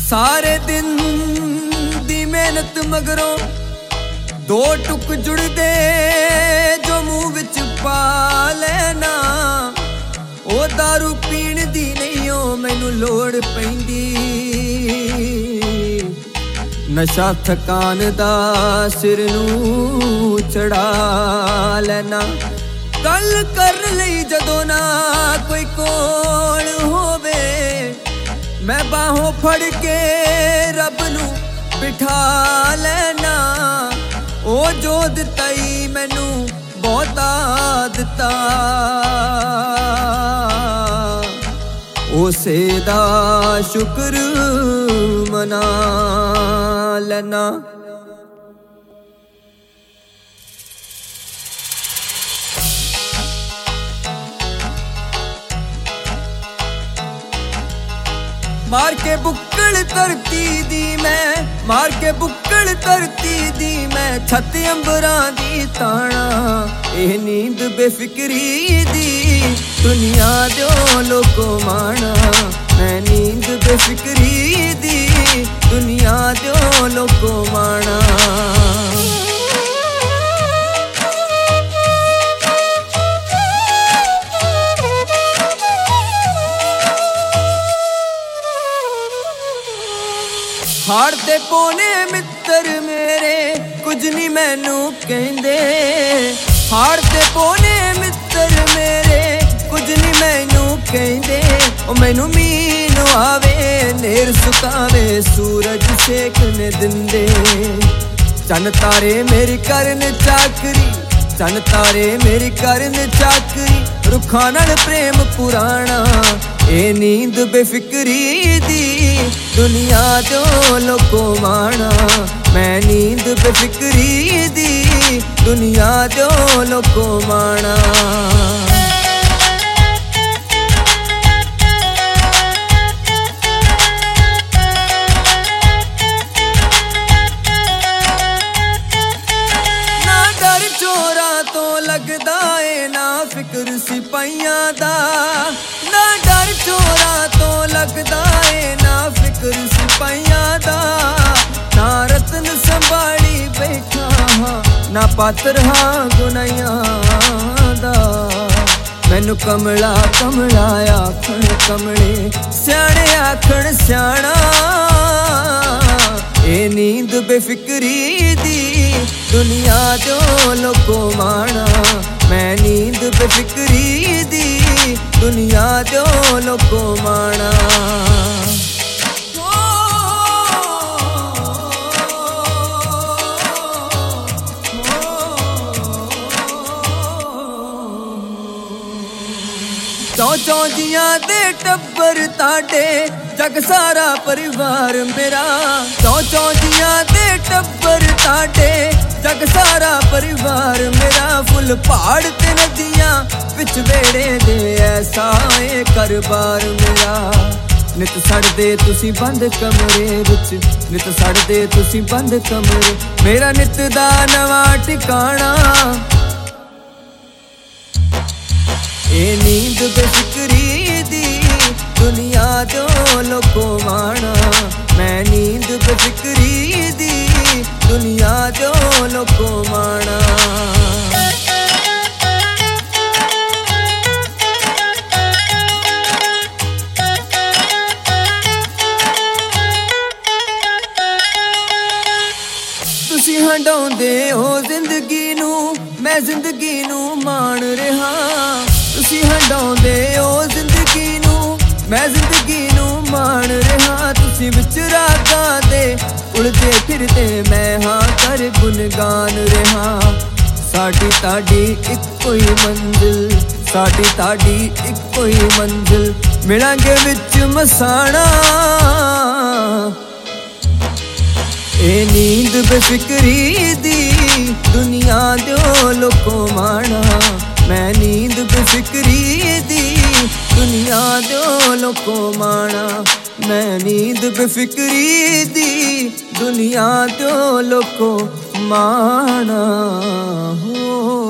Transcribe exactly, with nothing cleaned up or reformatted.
सारे दिन दी मेहनत मगरों दो टुक जुड़दे जो मुंह विच पा लेना। ओ दारू पीण दी नहीं ओ मैनू लोड़ पैंदी, नशा थकान दा सिर नू चढ़ा लेना। गल कर लई जदों ना कोई कोल होवे, मैं बाहों फड़ के रब नू बिठा लेना। ओ जो दिता ही मैनू बहुता दिता, उसे दा शुक्र मना लेना। मार के बुक्कड़ धरती दी मैं, मार के बुक्कड़ धरती दी मैं, छत अंबरां दी ताना। एह नींद बेफिक्री दी दुनिया दो लोको माना। मैं नींद बेफिक्री दी दुनिया दो लोको माना। हाड़ ते पौने मित्र मेरे कुछ नहीं मैनू कहंदे। हाड़ ते पौने मित्र मेरे कुछ नहीं मैनू कहंदे। ओ मैनू मीन आवे नेर सुकावे सूरज सेकने दिंदे। चन तारे मेरी करन चाकरी, चन तारे मेरी करन चाकरी, रुखां नाल प्रेम पुराना। ए नींद बेफिक्री दी दुनिया दो लोको माना। मैं नींद बेफिक्री दी दुनिया दो लोको माना। ना डर चोरा तो लगदा ए ना फिक्र सिपाहियां दा। ना डर चोरा तो लगदा ए ना फिक्र सिपाहियां दा। ना रतन संभाली बैठा हाँ, ना पात्र हाँ गुनाहियां दा। मैनू कमला कमला आखण कमले, स्याणे आखण स्याणा। ए नींद बेफिक्री दी दुनिया दो लोको माना। मैं नींद बेफिक्री दी दुनिया दो लोको माना। चौ चौ जियां दे टब्बर ताडे जग सारा परिवार मेरा। चौ चौ जियां दे टब्बर ताडे जग सारा परिवार मेरा। फुल पहाड़ ते नदियां विच वेड़े दे ऐसा ए करबार मेरा। नित सड़दे तुसी बंद कमरे विच, नित सड़दे तुसी बंद कमरे। मेरा नित दा नवां ठिकाना। ए नींद बेफिक्री दी दुनिया दो लोको माना। मैं नींद बेफिक्री दी दुनिया दो लोको माना। तुसी हंडाउंदे हो जिंदगी नू, मैं जिंदगी नू मान रहा। तुसी हंडाउंदे हो जिंदगी नू, मैं जिंदगी नू मान रहा। तुसी विच रागां दे उड़दे फिरदे मैं हाँ कर गुनगान रहा। साडी ताडी इक्को ही मंजिल, साडी ताडी इक्को ही मंजिल। मिलांगे विच मसाणा। ए नींद बेफिक्री दी दुनिया दो लोको माना। मैं नींद बेफिक्री दी दुनिया दो लोको माना। मैं नींद बेफिक्री दी दुनिया दो लोको माना हो।